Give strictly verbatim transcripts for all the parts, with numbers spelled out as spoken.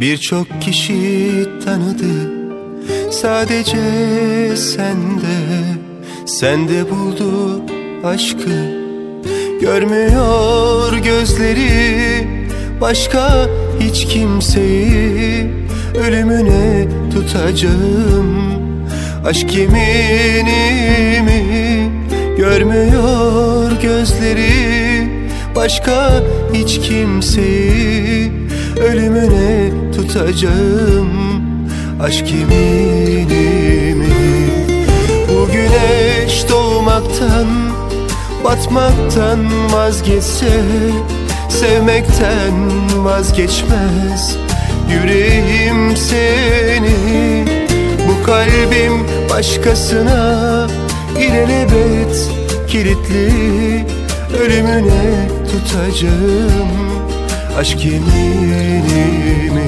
Birçok kişi tanıdı, sadece sende, sende buldu aşkı. Görmüyor gözleri başka hiç kimseyi, ölümüne tutacağım aşk yeminimi. Görmüyor gözleri başka hiç kimseyi, ölümüne tutacağım aşk yeminimi. Bu güneş doğmaktan, batmaktan vazgeçse, sevmekten vazgeçmez yüreğim seni. Bu kalbim başkasına ilelebet kilitli, ölümüne tutacağım aşk yeminimi.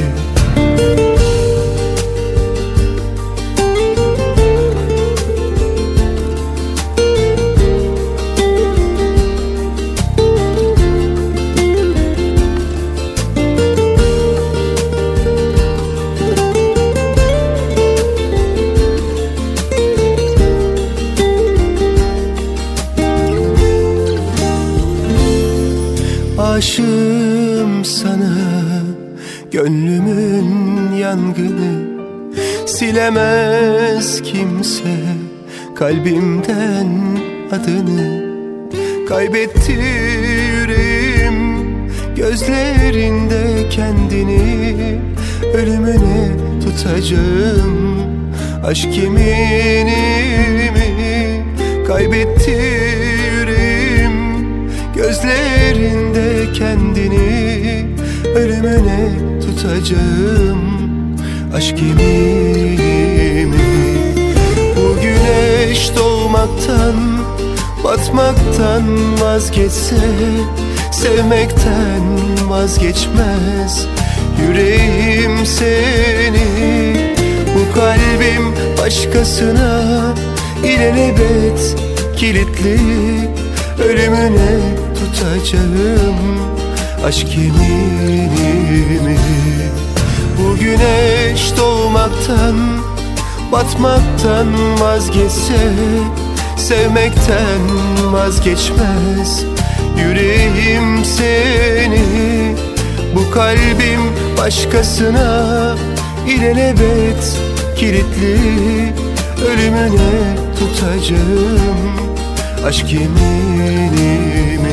Aşığım sana, gönlümün yangını, silemez kimse kalbimden adını. Kaybetti yüreğim gözlerinde kendini, ölümüne tutacağım aşk yeminimi. Kaybetti yüreğim gözlerinde kendini, ölümüne tutacağım aşk yeminimi. Bu güneş doğmaktan, batmaktan vazgeçse, sevmekten vazgeçmez yüreğim seni. Bu kalbim başkasına ilelebet kilitli, ölümüne tutacağım aşk yeminimi. Bu güneş doğmaktan, batmaktan vazgeçse, sevmekten vazgeçmez yüreğim seni. Bu kalbim başkasına ilelebet kilitli, ölümüne tutacağım aşk yeminimi.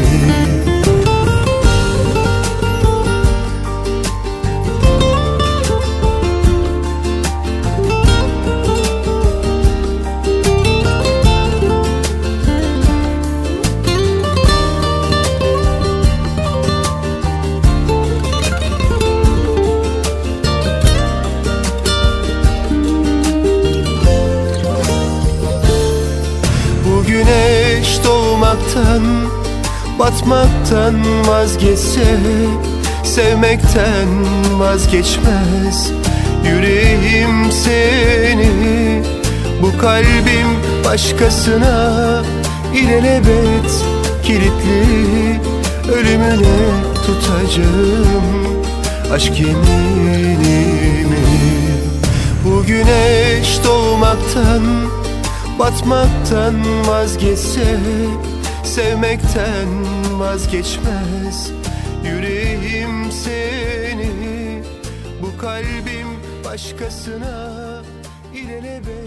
Güneş doğmaktan, batmaktan vazgeçse, sevmekten vazgeçmez yüreğim seni. Bu kalbim başkasına ilelebet kilitli, ölümüne tutacağım aşk yeminimi. Bu güneş doğmaktan, batmaktan vazgeçse, sevmekten vazgeçmez yüreğim seni. Bu kalbim başkasına ilelebet